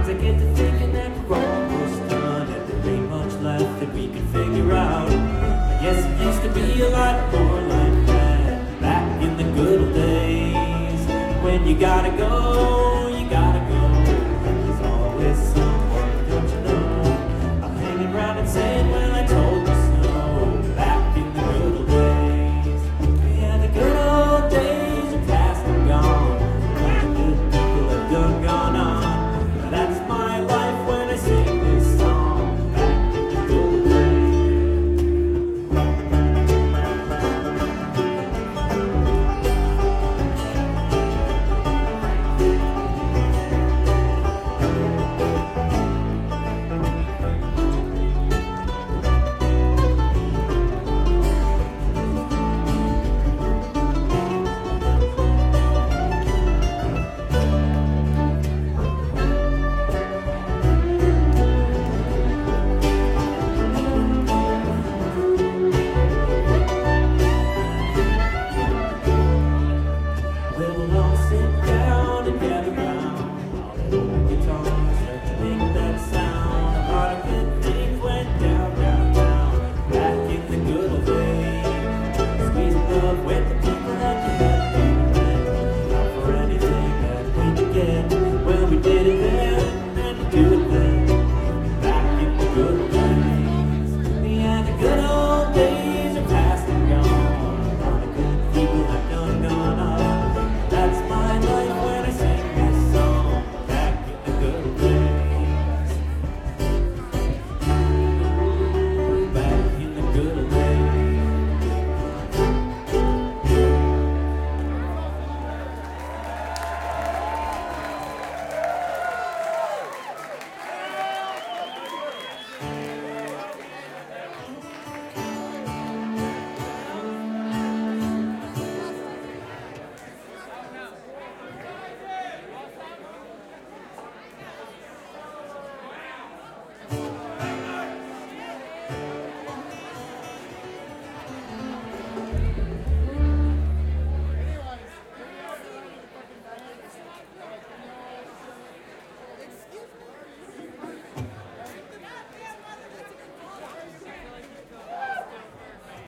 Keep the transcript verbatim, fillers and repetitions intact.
Sometimes I get to thinking that we're almost done, and there ain't much left that we can figure out. I guess it used to be a lot more like that back in the good old days. When you gotta go